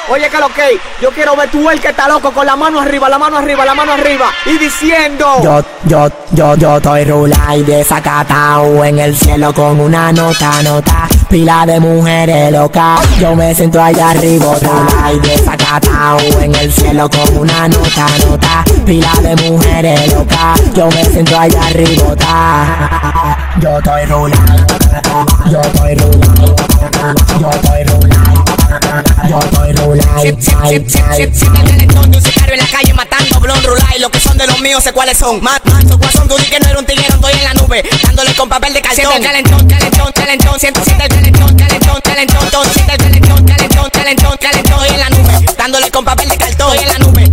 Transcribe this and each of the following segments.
Oye, que lo que yo quiero ver tú el que está loco con la mano arriba, la mano arriba, la mano arriba y diciendo Yo estoy rulay desacatao en el cielo con una nota. Pila de mujeres locas, yo me siento allá arriba. Rulay desacatao en el cielo con una nota. Pila de mujeres locas, yo me siento allá arriba. Yo estoy rulay, yo estoy rulay, yo estoy rulay, yo estoy rulay. Si te calentón, yo caro en la calle matando blon rulay. Los que son de los míos sé cuáles son. Manso, guasón, tú di que no eres un tiguero, estoy en la nube dándole con papel de cartón. Siente el calentón, siente el calentón, siente el calentón, estoy en la nube dándole con papel de cartón. Estoy en la nube,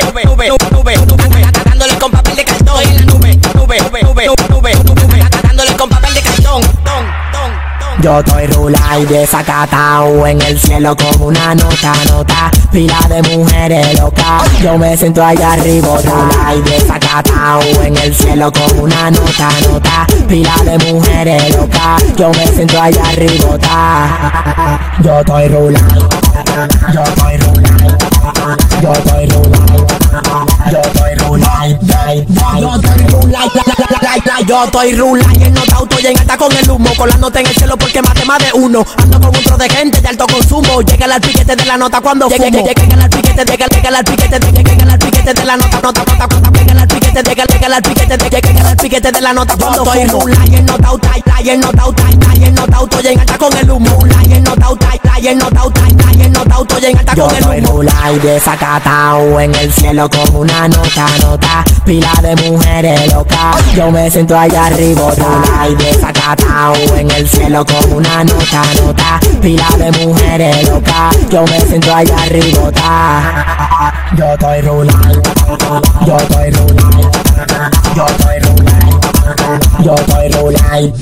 dándole con papel de cartón. Estoy en la nube, dándole con papel de cartón. Yo estoy rulay desacatao en el cielo con una nota. Pila de mujeres locas, yo me siento allá arriba. Rulay desacatao en el cielo con una nota. Pila de mujeres locas, yo me siento allá arriba. Yo estoy rulay, yo estoy rulay, yo estoy rulay, yo estoy rulay, yo estoy rulay, en nota estoy en alta con el humo, con la nota en el cielo porque mate más de uno. Ando con un tro de gente de alto consumo, llega al piquete de la nota cuando fumo. Llega al piquete de la nota, llega al piquete de la nota cuando estoy rulay, en nota estoy en alta con el humo. En nota estoy en alta con el humo. Yo estoy rulay desacatao en el cielo con una nota. Pila de mujeres locas, yo me siento allá arriba. Rulay desacatao en el cielo con una nota. Pila de mujeres locas, yo me siento allá arriba. Yo estoy rulay, yo estoy rulay, yo estoy rulay, yo estoy rulay.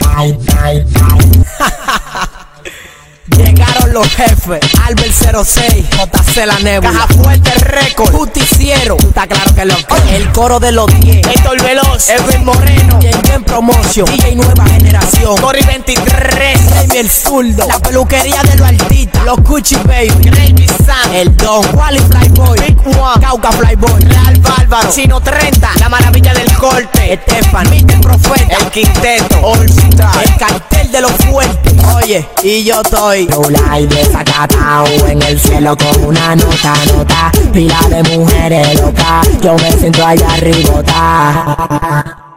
Llegaron los jefes, Albert 06, JC La Nebula, Caja Fuerte Record, Justiciero, está claro que lo que el coro de los 10, Héctor Veloz, Edwin Moreno, en Promotion, DJ Nueva Generación, Corri 23, Remy el Zurdo, la peluquería de los artistas, los Gucci Baby, Rey San, el Don, Wally Flyboy, Big One, Cauca Flyboy, Real Bárbaro, Chino 30, La Maravilla del Corte, Estefan, Mr. Profeta, el Quinteto, All Star, el cartel de los fuertes. Oye, y yo estoy rulay desacatao en el cielo con una nota. Pila de mujeres locas, yo me siento allá arriba.